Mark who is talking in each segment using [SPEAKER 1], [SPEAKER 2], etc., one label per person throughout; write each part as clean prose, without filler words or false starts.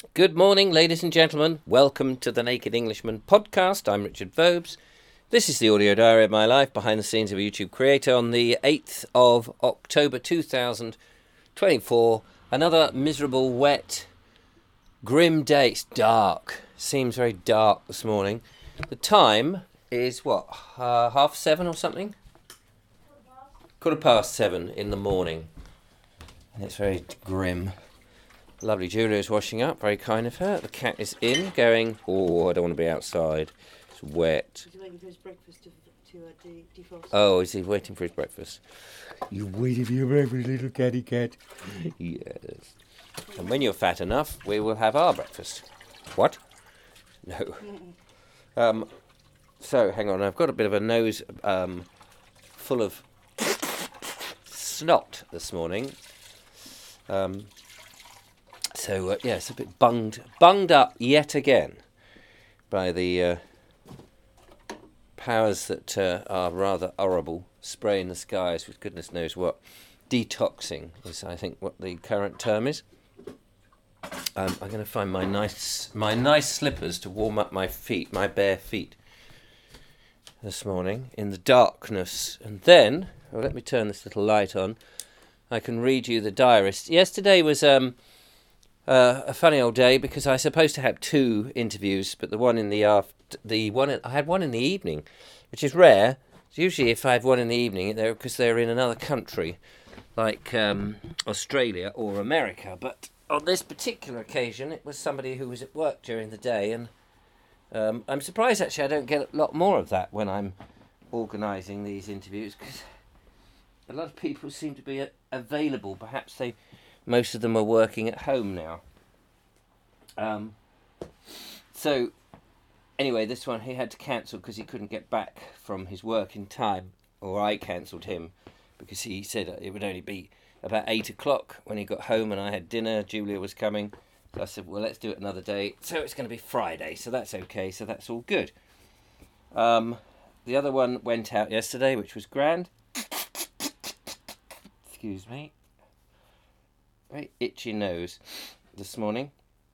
[SPEAKER 1] Good morning, ladies and gentlemen. Welcome to the Naked Englishman podcast. I'm Richard Vobes. This is the audio diary of my life, behind the scenes of a YouTube creator, on the 8th of October 2024. Another miserable, wet, grim day. It's dark. Seems very dark this morning. The time is, what, 7:30 or something? 7:15 in the morning. And it's very grim. Lovely Julia is washing up, very kind of her. The cat is in, going, oh, I don't want to be outside. It's wet.
[SPEAKER 2] He's waiting for his breakfast to defrost.
[SPEAKER 1] Oh, is he waiting for his breakfast? You're waiting for your breakfast, little catty cat. Yes. And when you're fat enough, we will have our breakfast. What? No. So, hang on, I've got a bit of a nose full of snot this morning. So, it's a bit bunged up yet again by the powers that are rather horrible, spraying the skies with goodness knows what. Detoxing is, I think, what the current term is. I'm going to find my nice slippers to warm up my feet, my bare feet, this morning in the darkness. And then, let me turn this little light on. I can read you the diarist. Yesterday was a funny old day because I was supposed to have two interviews, but I had one in the evening, which is rare. Usually, if I have one in the evening, because they're in another country, like Australia or America. But on this particular occasion, it was somebody who was at work during the day, and I'm surprised actually I don't get a lot more of that when I'm organising these interviews, because a lot of people seem to be available. Perhaps most of them are working at home now. So, anyway, this one he had to cancel because he couldn't get back from his work in time. Or I cancelled him because he said it would only be about 8 o'clock when he got home and I had dinner. Julia was coming. So I said, well, let's do it another day. So it's going to be Friday, so that's okay. So that's all good. The other one went out yesterday, which was grand. Excuse me. Very itchy nose this morning.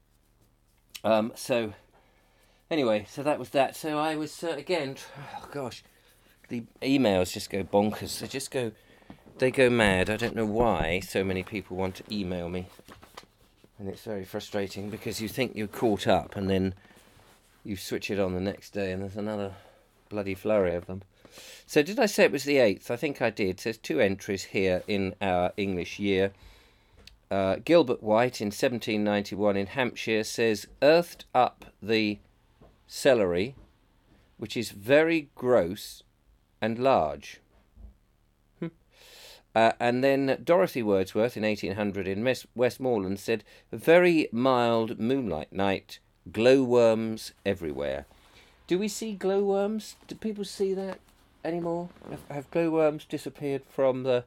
[SPEAKER 1] So anyway, so that was that. So I was again. Oh gosh, the emails just go bonkers. They go mad. I don't know why so many people want to email me, and it's very frustrating because you think you're caught up, and then you switch it on the next day, and there's another bloody flurry of them. So did I say it was the 8th? I think I did. There's two entries here in our English year. Gilbert White in 1791 in Hampshire says, earthed up the celery, which is very gross and large. And then Dorothy Wordsworth in 1800 in Westmoreland said, a very mild moonlight night, glowworms everywhere. Do we see glowworms? Do people see that anymore? Have glowworms disappeared from the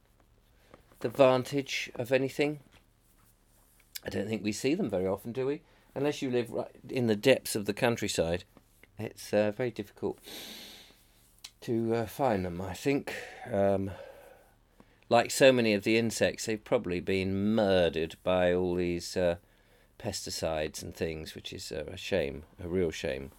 [SPEAKER 1] vantage of anything? I don't think we see them very often, do we? Unless you live right in the depths of the countryside. It's very difficult to find them, I think. Like so many of the insects, they've probably been murdered by all these pesticides and things, which is a shame, a real shame.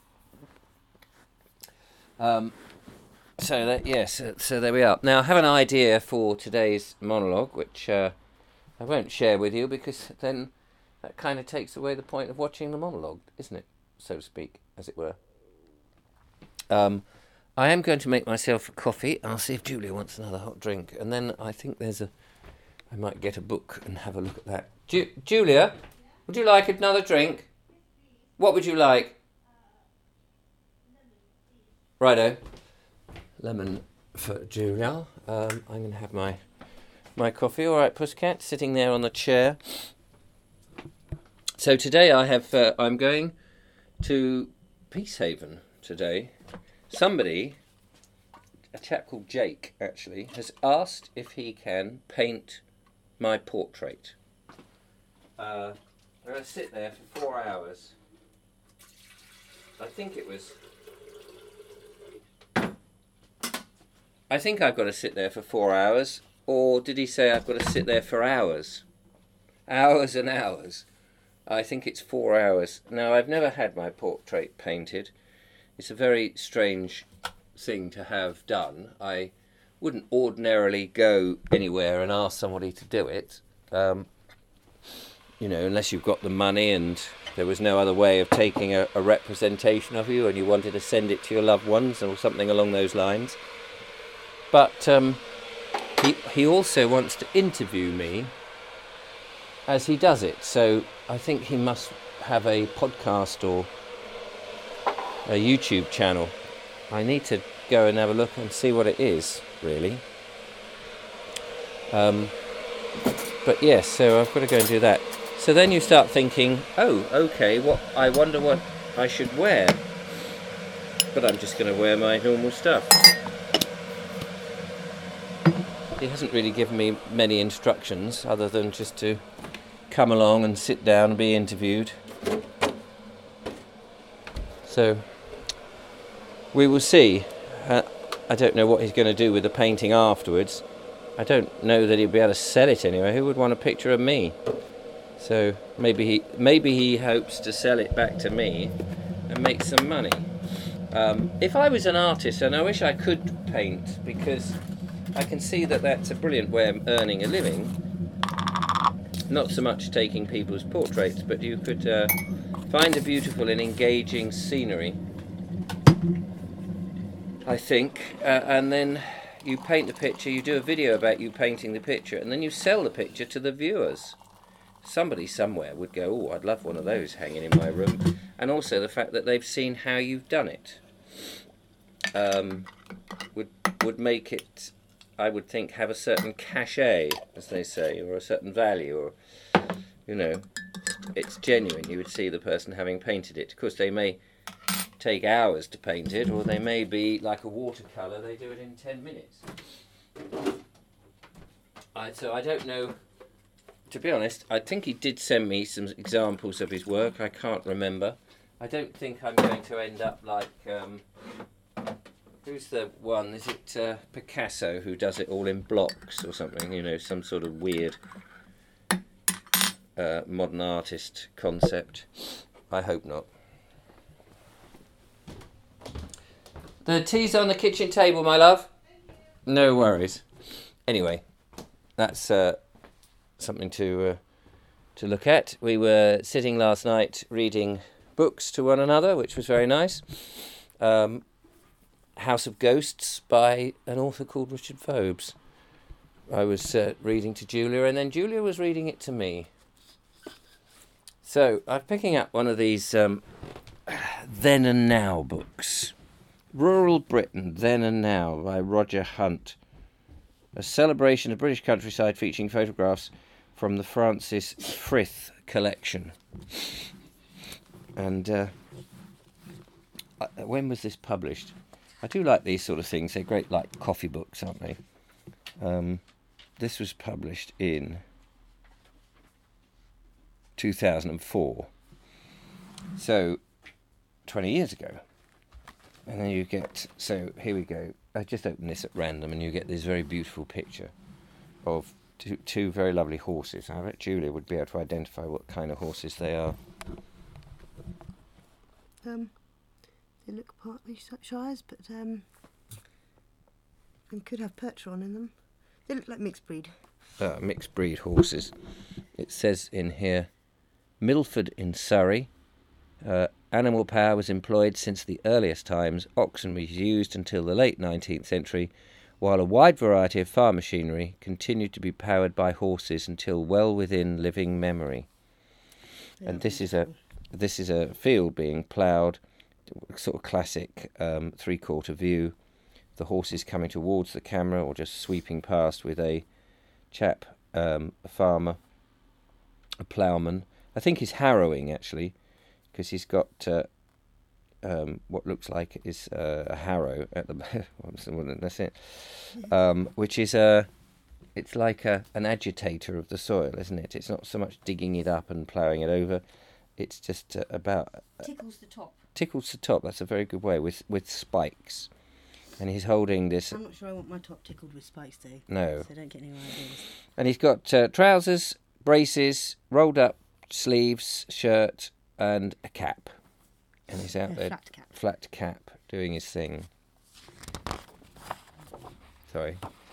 [SPEAKER 1] So there we are. Now I have an idea for today's monologue, which I won't share with you because then that kind of takes away the point of watching the monologue, isn't it? So to speak, as it were. I am going to make myself a coffee. I'll see if Julia wants another hot drink, and then I think I might get a book and have a look at that. Julia, would you like another drink? What would you like? Righto. Lemon for Julia. I'm going to have my coffee. All right, Pussycat, sitting there on the chair. So today I'm going to Peacehaven today. Somebody, a chap called Jake, actually, has asked if he can paint my portrait. I'm going to sit there for 4 hours. I think I've got to sit there for 4 hours, or did he say I've got to sit there for hours? Hours and hours. I think it's 4 hours. Now, I've never had my portrait painted. It's a very strange thing to have done. I wouldn't ordinarily go anywhere and ask somebody to do it, unless you've got the money and there was no other way of taking a representation of you and you wanted to send it to your loved ones or something along those lines. But he also wants to interview me as he does it, so I think he must have a podcast or a YouTube channel. I need to go and have a look and see what it is, really. But yes, so I've got to go and do that. So then you start thinking, oh, okay, I wonder what I should wear. But I'm just going to wear my normal stuff. He hasn't really given me many instructions other than just to come along and sit down and be interviewed. So we will see. I don't know what he's going to do with the painting afterwards. I don't know that he'll be able to sell it anyway. Who would want a picture of me? So maybe he hopes to sell it back to me and make some money. If I was an artist, and I wish I could paint, because I can see that that's a brilliant way of earning a living. Not so much taking people's portraits, but you could find a beautiful and engaging scenery, I think, and then you paint the picture, you do a video about you painting the picture, and then you sell the picture to the viewers. Somebody somewhere would go, oh, I'd love one of those hanging in my room. And also the fact that they've seen how you've done it would make it, I would think, have a certain cachet, as they say, or a certain value, or, it's genuine. You would see the person having painted it. Of course, they may take hours to paint it, or they may be like a watercolour, they do it in 10 minutes. So I don't know, to be honest. I think he did send me some examples of his work. I can't remember. I don't think I'm going to end up like, who's the one, is it Picasso, who does it all in blocks or something, some sort of weird modern artist concept. I hope not. The tea's on the kitchen table, my love. No worries. Anyway, that's something to look at. We were sitting last night reading books to one another, which was very nice. House of Ghosts by an author called Richard Phobes. I was reading to Julia, and then Julia was reading it to me. So I'm picking up one of these Then and Now books. Rural Britain, Then and Now by Roger Hunt. A celebration of British countryside featuring photographs from the Francis Frith collection. And when was this published? I do like these sort of things. They're great, like coffee books, aren't they? This was published in 2004. So, 20 years ago. And then you get, so here we go. I just open this at random and you get this very beautiful picture of two very lovely horses. I bet Julia would be able to identify what kind of horses they are.
[SPEAKER 2] They look partly Shires, but they could have Percheron in them. They look like mixed breed.
[SPEAKER 1] Mixed breed horses. It says in here, Milford in Surrey. Animal power was employed since the earliest times. Oxen was used until the late 19th century, while a wide variety of farm machinery continued to be powered by horses until well within living memory. Yeah, and this is a field being ploughed, sort of classic three-quarter view. The horses coming towards the camera or just sweeping past with a chap, a farmer, a ploughman. I think he's harrowing actually, because he's got what looks like is a harrow at the that's it, which is it's like an agitator of the soil, isn't it? It's not so much digging it up and ploughing it over. It's just about
[SPEAKER 2] tickles the top.
[SPEAKER 1] Tickles the top. That's a very good way with spikes. And he's holding this.
[SPEAKER 2] I'm not sure I want my top tickled with spikes though.
[SPEAKER 1] No.
[SPEAKER 2] So don't get any ideas.
[SPEAKER 1] And he's got trousers, braces, rolled up sleeves, shirt, and a cap. And he's out there, flat cap, doing his thing. Sorry.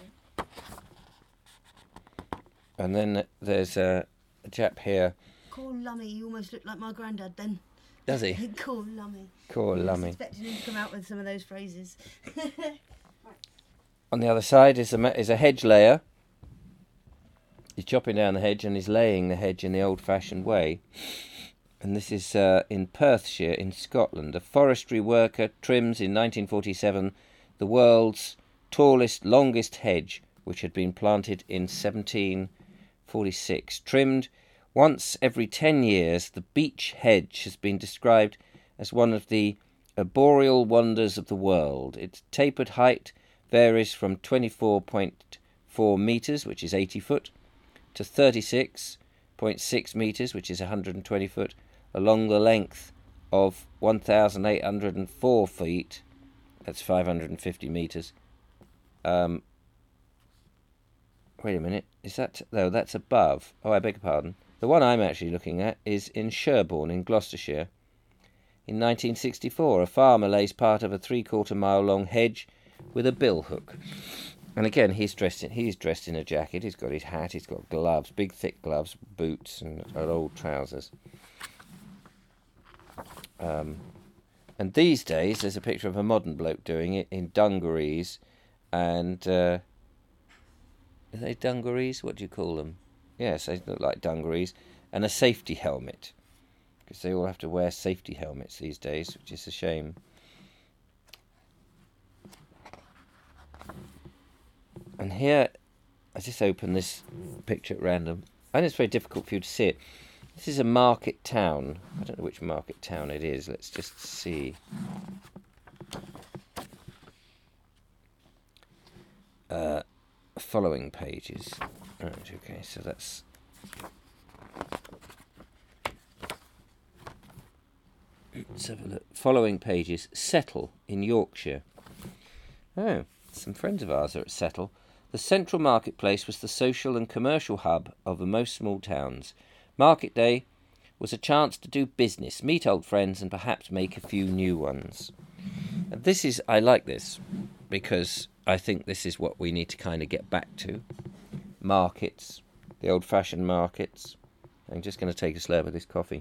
[SPEAKER 1] And then there's a chap here.
[SPEAKER 2] Call Lummy, you almost look like my granddad then.
[SPEAKER 1] Does he?
[SPEAKER 2] Call Lummy.
[SPEAKER 1] Call Lummy.
[SPEAKER 2] I was expecting him to come out with some of those phrases.
[SPEAKER 1] On the other side is a hedge layer. He's chopping down the hedge and he's laying the hedge in the old-fashioned way. And this is in Perthshire in Scotland. A forestry worker trims in 1947 the world's tallest, longest hedge, which had been planted in 1746. Trimmed once every 10 years, the beech hedge has been described as one of the arboreal wonders of the world. Its tapered height varies from 24.4 metres, which is 80 foot, to 36.6 metres, which is 120 foot, along the length of 1,804 feet, that's 550 metres. Wait a minute, is that... No, that's above. Oh, I beg your pardon. The one I'm actually looking at is in Sherborne in Gloucestershire. In 1964, a farmer lays part of a 3/4 mile long hedge with a billhook. And again, he's dressed in a jacket, he's got his hat, he's got gloves, big thick gloves, boots and old trousers. And these days, there's a picture of a modern bloke doing it in dungarees and... are they dungarees? What do you call them? Yes, they look like dungarees. And a safety helmet. Because they all have to wear safety helmets these days, which is a shame. And here, I just opened this picture at random. I know it's very difficult for you to see it. This is a market town. I don't know which market town it is. Let's just see. Following pages. Right, okay, so that's... Let's have a look. Following pages. Settle in Yorkshire. Oh, some friends of ours are at Settle. The central marketplace was the social and commercial hub of most small towns. Market day was a chance to do business, meet old friends, and perhaps make a few new ones. And I like this, because I think this is what we need to kind of get back to. Markets, the old-fashioned markets. I'm just going to take a slurp of this coffee.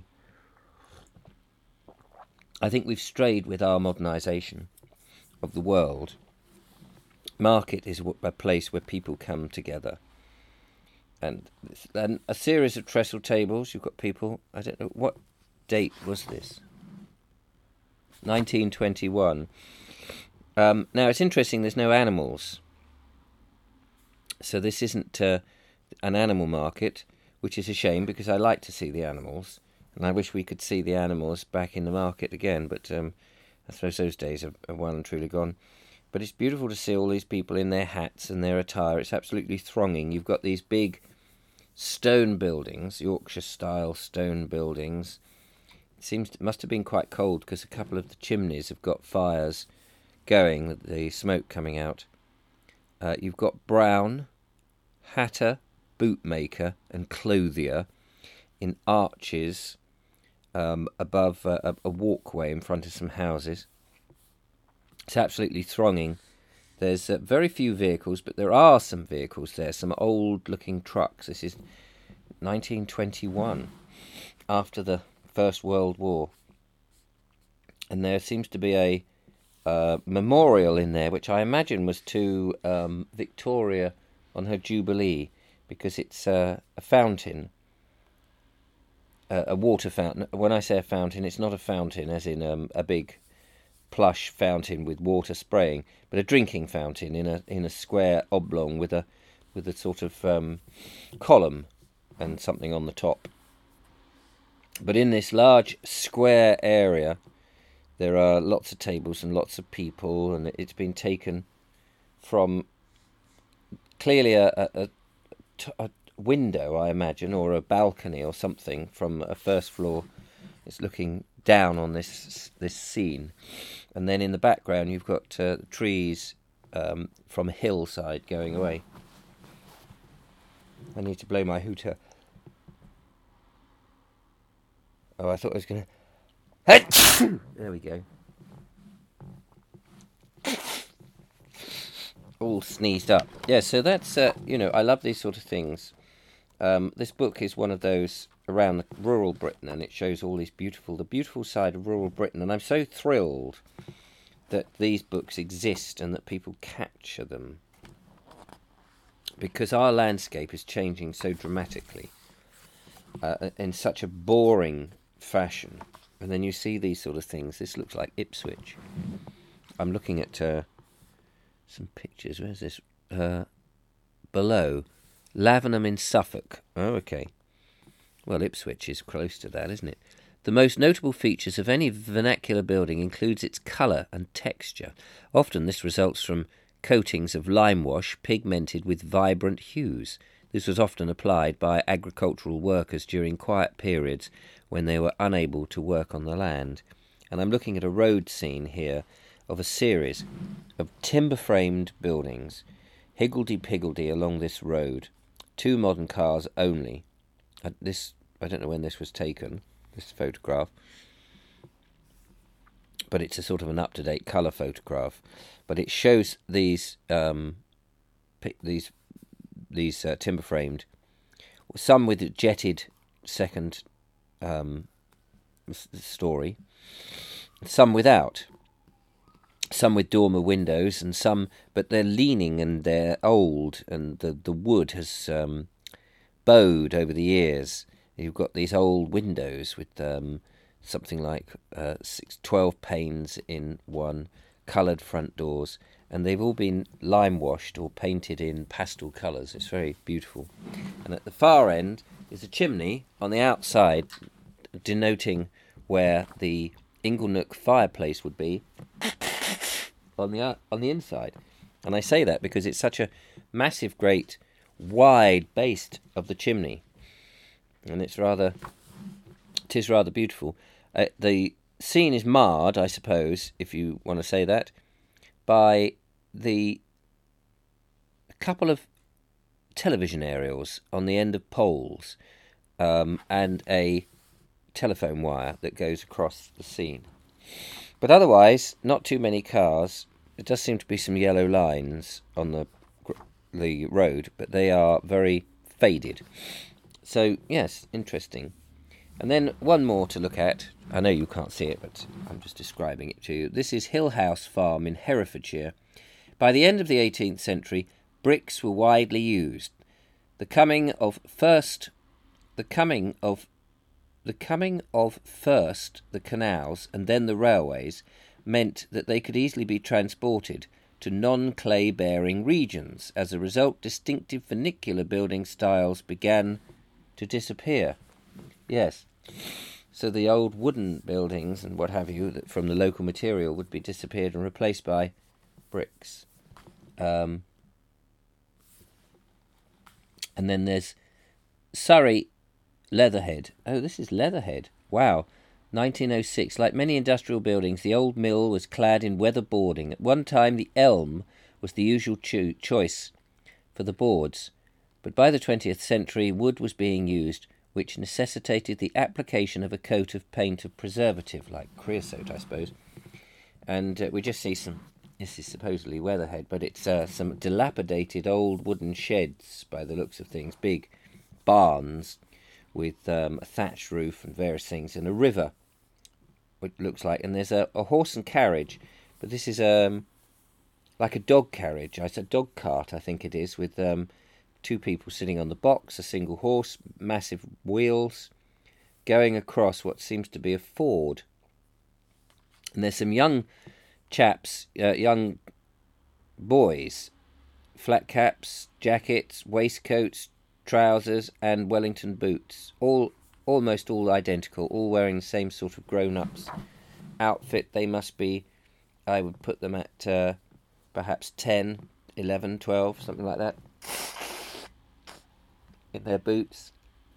[SPEAKER 1] I think we've strayed with our modernisation of the world. Market is a place where people come together. And a series of trestle tables. You've got people, I don't know, what date was this? 1921. Now, it's interesting, there's no animals. So this isn't an animal market, which is a shame, because I like to see the animals. And I wish we could see the animals back in the market again, but I suppose those days are well and truly gone. But it's beautiful to see all these people in their hats and their attire. It's absolutely thronging. You've got these big stone buildings, Yorkshire-style stone buildings. It must have been quite cold, because a couple of the chimneys have got fires going, the smoke coming out. You've got Brown, hatter, bootmaker and clothier in arches above a walkway in front of some houses. It's absolutely thronging. There's very few vehicles, but there are some vehicles there, some old-looking trucks. This is 1921, after the First World War. And there seems to be a memorial in there, which I imagine was to Victoria on her Jubilee, because it's a fountain, a water fountain. When I say a fountain, it's not a fountain as in a big plush fountain with water spraying, but a drinking fountain in a square oblong with a sort of column and something on the top. But in this large square area, there are lots of tables and lots of people, and it's been taken from clearly a window, I imagine, or a balcony or something from a first floor. It's looking down on this scene. And then in the background you've got trees from a hillside going away. I need to blow my hooter. Oh, I thought I was going to... There we go. All sneezed up. Yeah, so that's, I love these sort of things. This book is one of those around rural Britain, and it shows all the beautiful side of rural Britain. And I'm so thrilled that these books exist and that people capture them, because our landscape is changing so dramatically in such a boring fashion. And then you see these sort of things. This looks like Ipswich. I'm looking at some pictures. Where's this? Below. Lavenham in Suffolk. Oh, okay. Well, Ipswich is close to that, isn't it? The most notable features of any vernacular building includes its colour and texture. Often this results from coatings of lime wash pigmented with vibrant hues. This was often applied by agricultural workers during quiet periods when they were unable to work on the land. And I'm looking at a road scene here of a series of timber-framed buildings, higgledy-piggledy along this road. 2 modern cars only. I don't know when this was taken, this photograph, but it's a sort of an up-to-date colour photograph. But it shows these timber-framed, some with a jetted second story, some without. Some with dormer windows, and some, but they're leaning and they're old, and the wood has bowed over the years. You've got these old windows with something like 12 panes in one, coloured front doors, and they've all been lime washed or painted in pastel colours. It's very beautiful. And at the far end is a chimney on the outside, denoting where the Inglenook fireplace would be on the inside. And I say that because it's such a massive, great, wide base of the chimney, and it is rather beautiful. The scene is marred, I suppose, if you want to say that, by a couple of television aerials on the end of poles, and a telephone wire that goes across the scene. But otherwise, not too many cars. There does seem to be some yellow lines on the road, but they are very faded. So, yes, interesting. And then one more to look at. I know you can't see it, but I'm just describing it to you. This is Hill House Farm in Herefordshire. By the end of the 18th century, bricks were widely used. The coming of first the canals and then the railways meant that they could easily be transported to non-clay bearing regions. As a result, distinctive vernacular building styles began to disappear. Yes, so the old wooden buildings and what have you that from the local material would be disappeared and replaced by bricks. And then there's Surrey Leatherhead. Oh, this is Leatherhead. Wow. 1906. Like many industrial buildings, the old mill was clad in weather boarding. At one time, the elm was the usual choice for the boards, but by the 20th century, wood was being used, which necessitated the application of a coat of paint of preservative, like creosote, I suppose. And we just see this is supposedly Weatherhead, but it's some dilapidated old wooden sheds by the looks of things, big barns with a thatched roof and various things, and a river, what it looks like, and there's a horse and carriage, but this is like a dog carriage. It's a dog cart, I think it is, with 2 people sitting on the box, a single horse, massive wheels, going across what seems to be a ford. And there's some young chaps, young boys, flat caps, jackets, waistcoats, trousers and Wellington boots, almost all identical, all wearing the same sort of grown-ups outfit. They must be, I would put them at perhaps 10, 11, 12, something like that, in their boots.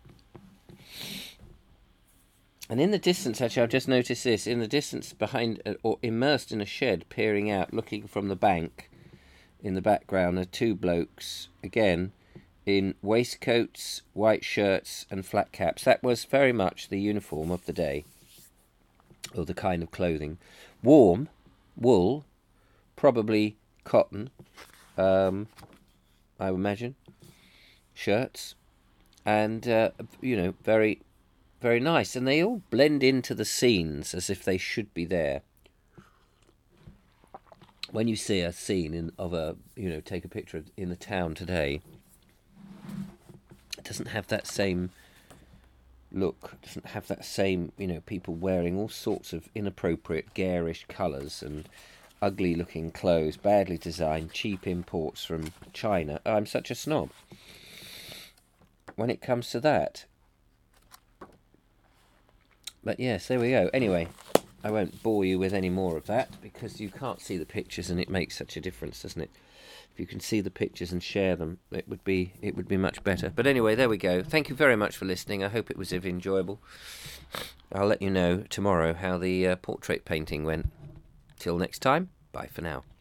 [SPEAKER 1] And in the distance, actually, I've just noticed this, in the distance behind, or immersed in a shed, peering out, looking from the bank, in the background are 2 blokes, again, in waistcoats, white shirts and flat caps. That was very much the uniform of the day, or the kind of clothing. Warm, wool, probably cotton, I imagine, shirts, and, very, very nice. And they all blend into the scenes as if they should be there. When you see a scene take a picture in the town today, it doesn't have that same look, doesn't have that same, people wearing all sorts of inappropriate, garish colours and ugly looking clothes, badly designed, cheap imports from China. I'm such a snob when it comes to that. But yes, there we go. Anyway, I won't bore you with any more of that because you can't see the pictures and it makes such a difference, doesn't it? If you can see the pictures and share them, it would be much better. But anyway, there we go. Thank you very much for listening. I hope it was enjoyable. I'll let you know tomorrow how the portrait painting went. Till next time, bye for now.